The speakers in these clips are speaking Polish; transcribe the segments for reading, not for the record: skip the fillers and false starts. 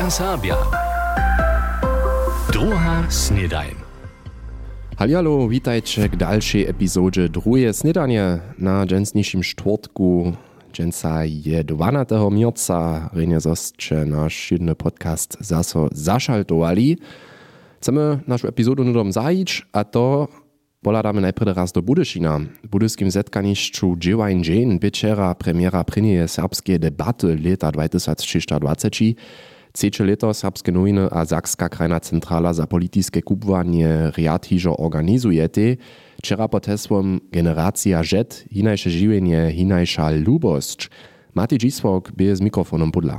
Serbia. Druga snedajn. Hallo, witajcie k dalszej epizodzie Drugie snedanie na dżęsniejszym czwartku. Dżęsa je 12. marca, rejnie zostcze nasz jedny podcast zaso zaszaltowali. Chcemy naszą epizodu nudom zajić, a to poladamy najpierw raz do Budyšina. W budyskim zetkanišću Dźěłajn dźeń běčera premiera prynjeje serbskie debaty leta 2026. Trzecie leto Serbskie nowiny a Sakska krajna centrala za politiskie kubwanie riad hižo organizujete. Wczera pod hesłom Generacja Z, hinajsze žiwienie, hinajša lubosć. Mati Dziswok bie z mikrofonem podla.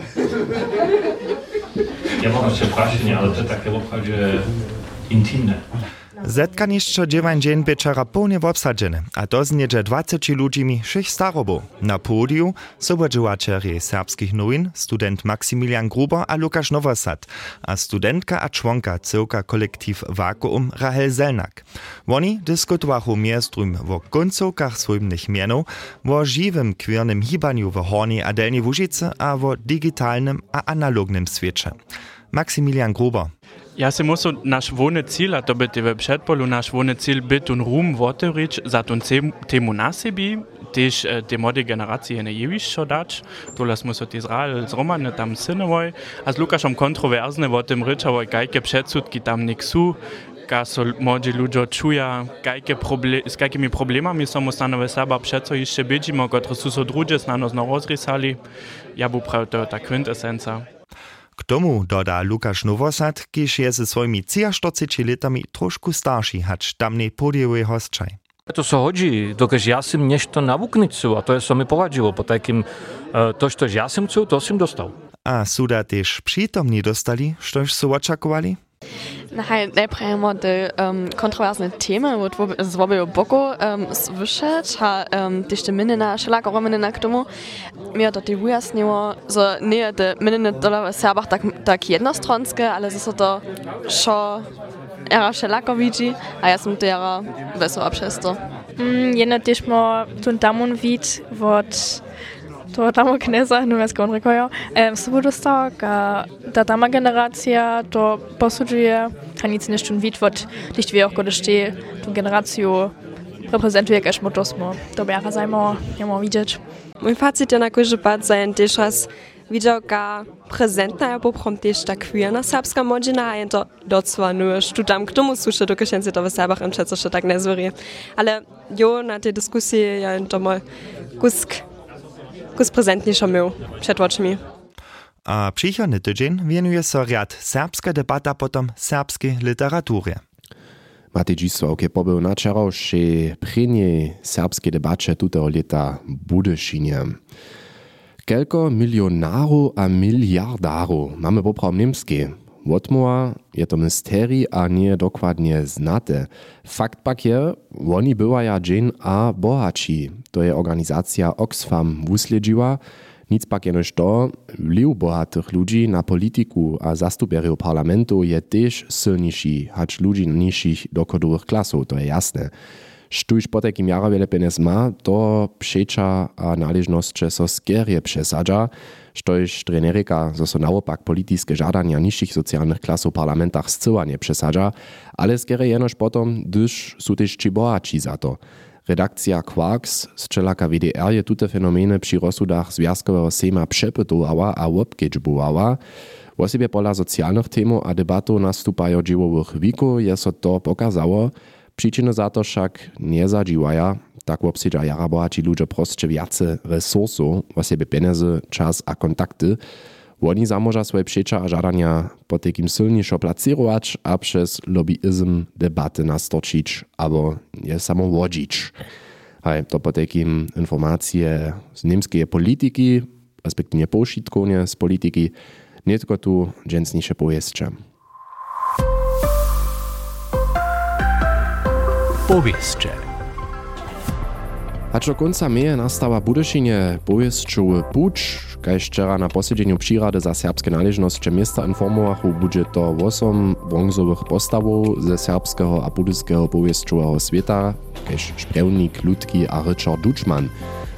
Ja mam jeszcze praszenie, ale to takie woprawdzie intymne. Zetkanišće Dźěłajn dźeń běčera pełnie obsadzene, a to zniedzie 20 ludźmi 6 starobów. Na pódiu sobodźěłačeri serbskich nowin, student Maximilian Gruber a Lukasz Nowosad, a studentka a członka cyłka kolektiv Vakuum Rahel Zelnak. Oni dyskutowachu miestrym o końcówkach swojnych mienów, o żywym queernym hibaniu w Horni a Delni Łužice a o digitalnym a analognym świecie. Maximilian Gruber. Ja si muszę nasz wolny cel, a to by w przedpolu nasz wolny cel byt un rum wotewrzyć za tą temu na siebie, też te młode generacje nie jewisz dać, to las muszę od Izrael z Romany tam synowoj, a z Lukaszem kontrowersne o tym ryczałoj, jakie przedsudki tam nie są, so młodzi ludzie czują, z jakimi problemami są stanowe saba przed co jeszcze bydzimy, które są drugie z nas rozrysali, ja bym prawie to ta kwintesencja. K tomu doda Lukasz Nowosad, kiž je ze svojimi 43 letami trošku starší, hač tamnej podiewej hostčaj. To se hodí, dokud ja som nešto navuknúť sú, a to je sa mi poradilo, po takým to, što ja som chcel, to som dostal. A suda tež přítomní dostali, štož sú očakovali? Najprej te kontroversne teme, z obeho boku słyszeć, a też te minina, wszelako minina k tomu. Mnie to wyjaśniło, że nie te mininy w Serbach tak jednostronskie, ale że to szo era wszelako widzi, a ja sam to era wesoła przez to. Jedno też ma tu tamon wid, to tamo kneza, no ja skąd rekojo, dostał, ta tama generacja to posłuchuje, a nic nie sztun widwot, licht wie auch gdyż ty tu generację reprezentuje jakaś motosmo, to by zajmo, ja mam widzieć. Mój facet je na kojże pat zajen też raz widział ka prezentna, ja poprom też ta queerna serbska młodzina, a to docła nuż, tu tam k tomu słyszę, do się to w Serbach im przecież tak nie zwyrie. Ale jo, na tej dyskusji ja to mal kus prezentniejsza miał przed oczami. A przychodny tydzień wienuje się riad serbska debata potom serbskiej literatury. Matej Dziswok je pobył na wczorajszej prynjej serbskiej debacie tutego leta w Budyšinie. Kelko milionarów a miliardarów mamy popraw niemskie. Wotmoa je to mysterii a nie dokładnie znate. Fakt pak je, oni bywaja dżeń a bohaci. To je organizacja Oxfam wusledziła. Nic pak jenož to, vliv bohatych ludzi na politiku a zastupjerów parlamentu je też silniejszy, hacz ludzi niższych dochodowych klasów, to je jasne. Štuž po takim jara wiele pieniędzy ma, to przecza a należność so skierie przesadza, štož trenerika, zo so naopak politiskie żadania niższych socjalnych klasów parlamentach zcyła nie przesadza, ale skierie jenož potom, gdyż są też ci bohaci za to. Redakcja Quarks z Čelaka WDR je tute fenomeny przy rozsudach związkowego sejma przepytowała a obkedźbowała. Wosebie pola socjalnych temów a debatów nastupają dziełowych wiku je so to pokazało. Przyczyny za to však nie zadziwaja, tak obsidza jara bohaci ludzie prostsze wiace resursów, wosebie pieniędzy, czas a kontakty. Oni zamoża swoje przecza a żadania po takim silniejszo placirować, a przez lobbyizm debaty nastoczyć, albo je samo wodzić. Hej, to po takim informacje z niemskiej polityki, respektive poszitkonie z polityki, nie tylko tu dżęsniejsze powieszcze. Powieszcze. Aż do końca maja nastała w Budyšinie powieszczowy pucz, kaž wczera na posiedzeniu przyrady za serbskie należności miasta informowachu, będzie to 8 brązowych postawów ze serbskiego a budyskiego powieszczowego świata, kaž Šprevnik, Ludki a Richard Dučman.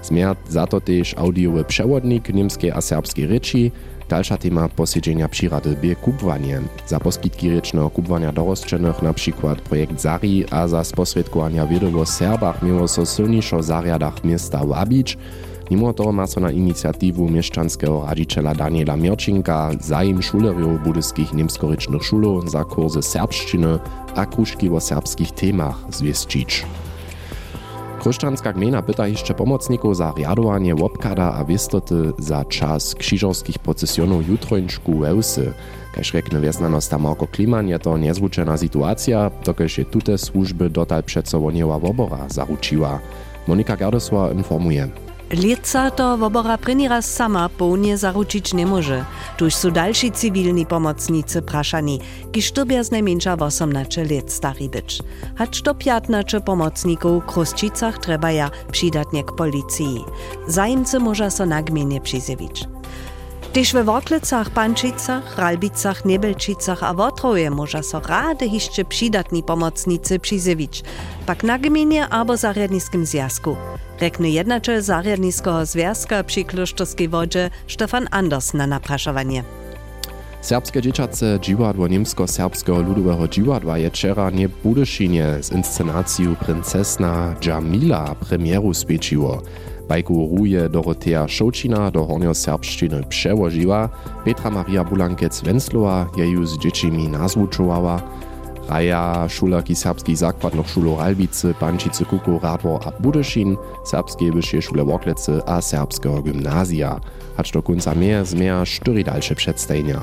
Zmier za to też audiowy przewodnik niemskiej a serbskiej reči. Dalsza tema posiedzenia przyrady bie kubwanie. Za poskitki rečného kubwania dorosčenych na przykład projekt Zari a za sposredkowania wiedy o Serbach miło so silniejszo zariadach miasta wabić. Mimo toho ma so na inicjativu mieszczanskiego radziciela Daniela Mierčinka zajim šulerjov budyskich niemskorečnych šulov za kursy serbščiny a kružki o serbskich temach zwiesčić. Kruščanska gmina pyta jeszcze pomocników za riadowanie łopkada a wistoty za czas krzyżowskich procesjonów jutrończku Wełsy. Kaž rekne wiesnanosta Marko Kliman, je to niezwučena sytuacja, dokež je tute służby dotal przedsowoniła wobora zaručiła. Monika Gerdesła informuje. Lica to wobora první raz sama połnie zaručić nie może. Tuż są dalsi cywilni pomocnicy praszani, kiż to bez najmniejsza 18 lat stary być. Hacz to 15 pomocników w Kruščicach trzeba ja przydatnie k policji. Zajemcy może so na gminie przyzywić. Tyż we Worklecach, Pančicach, Ralbicach, Nebelčicach a Wotroje może so rade jeszcze przydatni pomocnicy przyzywić. Pak na gminie albo zariadniskim związku. Rekne jednačel zariadniskiego związka przy Kloštorskiej wodzie Stefan Anders na napraszowanie. Serbskie dzieciace dziwadło niemsko-serbskiego ludowego dziwadła je wczera nie Budyszynie z inscenacją Princesna Dżamila premieru spiečiło. Bajku ruje Dorotea Šoučina do hornioserbščiny przełożyła, Petra Maria Bulankec-Wenzlowa je ju z dziecimi nazwučowała. Raja šulerki serbskich zakładnych szulów Ralbicy, Pančice, Kuku, Radwor a Budyšin, serbskie wyższe szule Worklece a serbskiego gimnazja. Hacz do końca zmieja 4 dalsze przedstawienia.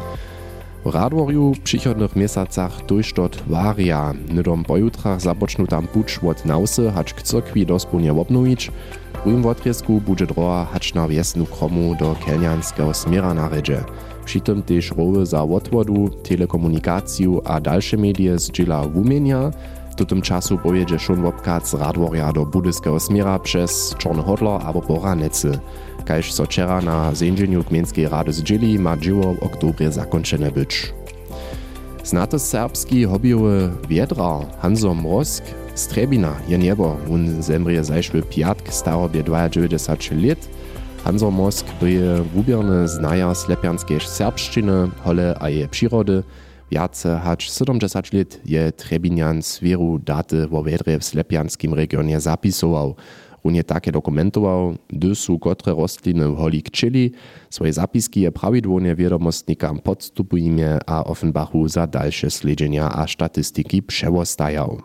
W Radworju w przychodnych miesacach dojsztot waria. Nydom pojutrach zapocznu tam pucz od nausy, hacz k cyrkwi dospunie obnowić. W drugim wotrysku będzie droga hacz na wiesnu kromu do kelnianskiego smiera na redzie. Przy tym też rowy za odwodu, telekomunikację a dalsze medie zdziela wumienia. W tym czasu pojedzie szon wopkat z Radworja do budyskiego smiera przez Czorny Hodler albo Boranecy. Kaž so wczera na zędzeniu gmienskiej rady zdzieli, ma dzieło w oktobrze zakończone być. Znaty serbski hobiowy wiedra Hanzo Mrosk z Trebina je niebo. On zemrije zajszły piatk, starobie 92 lat. Hanzo Mrosk byje wubierny znaja slepianskiej serbszczyny, hole a je przyrody. Wiace hacz 70 lat je Trebinian swieru daty wo wiedre w slepianskim regionie zapisował. Runie takie dokumentował, gdy są kotre rostliny w holi kčeli, swoje zapiski je prawidłownie wiadomostnikam podstupujemy a Offenbachu za dalsze śledzenia a statystyki przewostajał.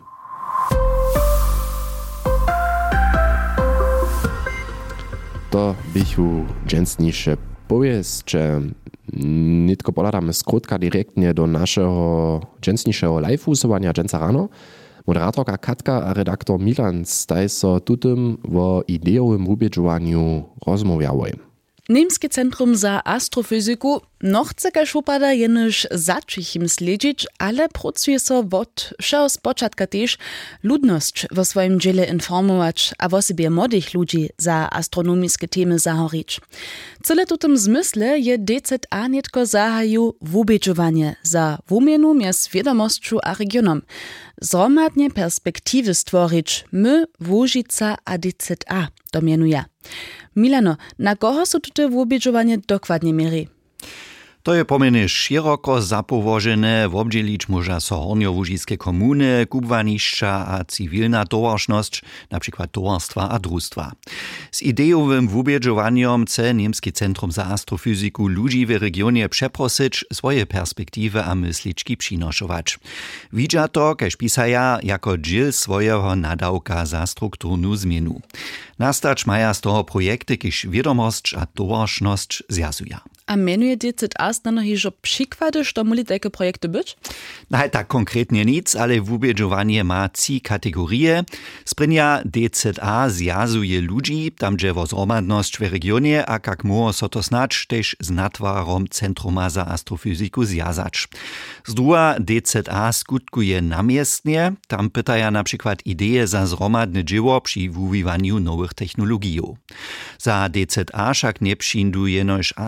To bychu dżęsniejsze powieszcze. Nitko podadamy skrótka direktnie do naszego dżęsniejszego live-usuwania dżęca rano. Moderatorka Katka a redaktor Milan staj so tutym o ideowym wubědžowaniu rozmowiały. Niemskie Centrum za Astrofizyku chce kaž upada jenož začichim sledzić, ale pracuje so od všeho spočatka tež ludność vo swoim dziele informować, a wosebie młodych ludzi za astronomiske temy zahorić. Cyle tutym zmysle je DZA netko zahaju wubědžowanie za wumienu mjez wiadomostču a regionom. Zromadnie perspektywy stworić my, Łužica a DZA, domienuje. Milano, na koho so tute wubědžovanie dokładnie mierí? To je pomene široko zapołożone, wobdzielić może so horniołužiskie komuny, kubwanišća a cywilna towarszność, na przykład towarstwa a društva. Z ideowym wubědžovaniem chce Niemskie Centrum za Astrofizyku ludzi w regionie przeprosić swoje perspektywy a mysliczki przynoszować. Widza to, kaž pisaja, jako dziel swojego nadawka za strukturnu zmienu. Nastać maja z toho projekty, kiž wiadomość a towarszność zjazuje. A menuje DZA znano hižo przykłady, što moli takie projekty być? No tak konkretnie nic, ale wubědžovanie ma 3 kategorie. Sprynja DZA zjazuje ludzi, tam gdzie wo zromadność w regionie, a kak moho so to snacz też z natwarom Centruma za Astrofizyku zjazać. Z druga DZA skutkuje namiestnie, tam pytaja na przykład idee za zromadne dzieło przy wuwiwaniu nowych technologii. Za DZA však nie przyjdu jenož astrofizyku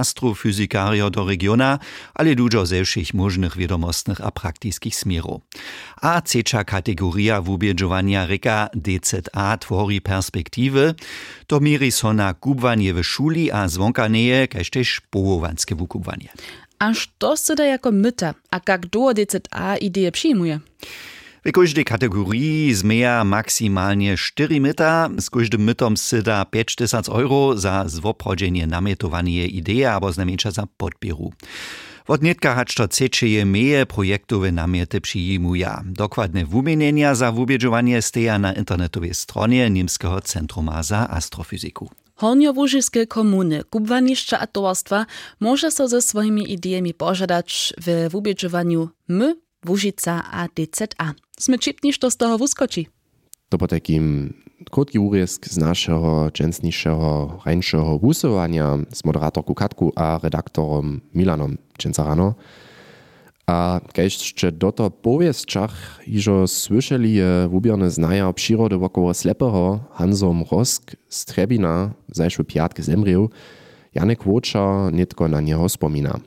astrofyzikario do regiona, ale dużo ze všich możnych wiadomostnych a praktickich smierów. A trzecia kategoria wubieżowania reka DZA tworzy perspektywy, to mierzy so na kubwanie w szuli a zwonkaneje, kaž tež połowanskie wukubwanie. A što se da jako myta, a jak do DZA ideje przyjmuje? W każdej kategorii zmeja maksymalnie 4 myta, z każdym mytom syda 5000 euro za zwoprawdzenie nametowanie idei albo znamienča za podpieru. Od netka hač to cečeje meje projektowe namiety przyjmuja. Dokładne wumienienia za wubieżowanie steja na internetowej stronie Niemskiego Centruma za Astrofyziku. Hornjołužiskie komuny, kubwaniszcza a towarstwa może so ze swoimi idejami pożadać w wubieżowaniu my, Łužica a DZA. Sme čipni, što z toho wuskoči. To po takim krótki urezk z naszego częstniejszego, rańszego wusowania z moderatorką Katku a redaktorom Milanom Čencarano. A jeszcze do to powieszczach, iżo słyszeli je wubierne znaja przyrody wokoło slepego Hansom Rosk z Trebina, zajszły piatk zemrił, Janek Wocza nitko na niego wspomina.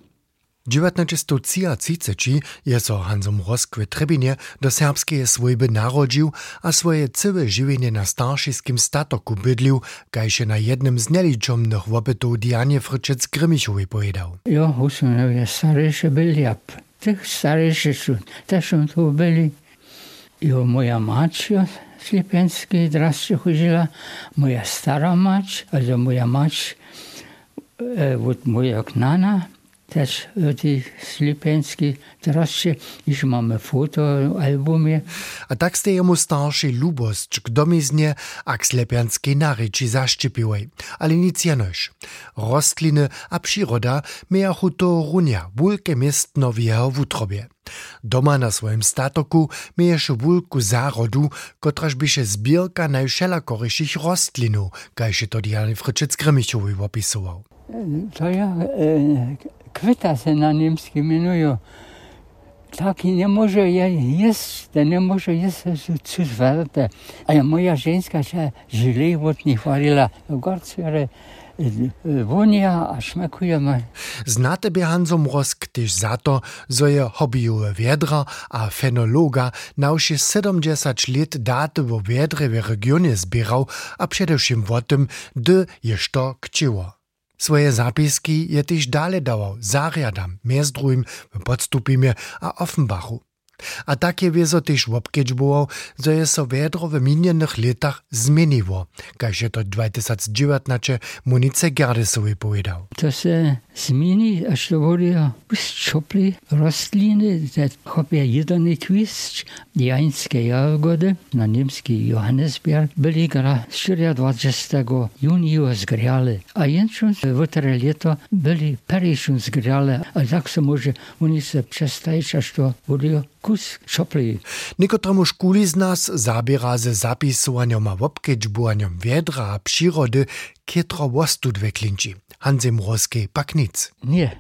1930 je so Hansom Rosk w Trebinie do serbskeje swojby narodził, a swoje całe żywienie na starszyskim statoku bydlił, kajże na jednym z nieliczomnych wopytów Dianie Fryczec-Grymichowej powiedział. Ja, husunowie starejsze byli, a tych starejszych też tu byli. I moja mać z Lipienskiej draście chodziła, moja stara mać, also moja mać, moja knana, też ty Slipenski draście, już mamy foto w albumie. A tak ste jemu starszy lubost k domiznie a k slepianskiej naryci zaszczepiłej. Ale nic jenoś. Rostliny a przyroda miachu to runia, wulke miestno w jeho wutrobie. Doma na swoim statoku mieješe wulku zarodu, kotraž byše zbierka najwszelakoryších rostlinów, kajże to Diany Fryczec-Grymichowej opisował. To ja kwyta se na niemski mianują. Taki nie może jeść, nie może jeść coś warte. A moja żeńska się źle od nich warila. Gorcere wonia a szmekuje ma. Zna tebe Hansom Rosk też za to, że je hobbyjowe wiedra a fenologa nauczy 70 lat daty o wiedry w regionie zbierał, a przede wszystkim o tym, gdy jest to chciło. Swoje zapiski je też dalej dawał Zariadam, między drugim w Podstupimie a Offenbachu. A takie wiezo też obkedźbował, że je so wiedro w minionych latach zmieniło, kajże to 2019 Monice Gerdesowej powiedział. To se zmieni, aż to były szczopli rośliny, że chopie jeden kwist, jańskie jagody, na niemski Johannesberg, byli gra 24 junia zgriali, a jęczą w te lato byli periszą zgriali, a tak se może oni se przestajeć, aż to byli kus szopli. Niekotremu szkuli z nas zabiera ze zapisovaniem a obkedźbovaniem wiedra a przyrody kietro wostud weklinči. Hansim Roskiej pak nic.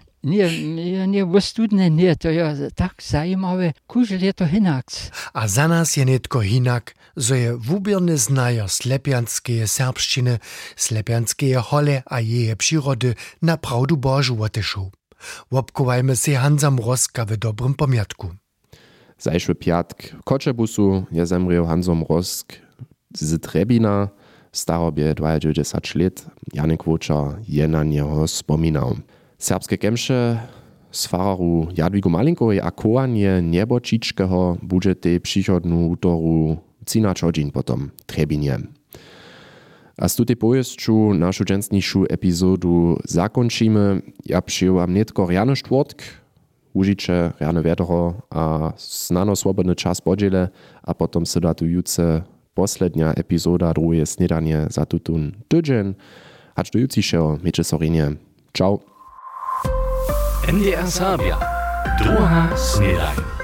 Nie, wostudne nie, to je tak zajímavé, kuž je to hinak. A za nas je netko hinak, zo je wubierne znajo slepianskeje serbščiny, slepianskeje hole a jeje przyrody na prawdu Bożu otyšu. Wobkowajmy se Hansam Roska w dobrym pamiątku. Zajszły piatk w Koczebusu je zemrił Hansom Rosk z Trebina, starobie 92 lat. Janek Wocza je na niego wspominał. Serbskie kemsze z fararu Jadwigu Malinkowej a kołanie niebočičkeho bude tej przychodnu utoru 13 godzin potom Trebinie. A z tutej pojeźdźu naszą częstniejszą epizodu zakończymy. Ja przyjąłem netko rano czwartk, użycie rano wiadro a znano swobodny czas podzielę, a potom se datujúce poslednia epizoda drugie snedanie za tutun tydzień. Aż do jutrzejszego, miejcie sorenie. Ciao. NDR Sabia. Druga snedanje.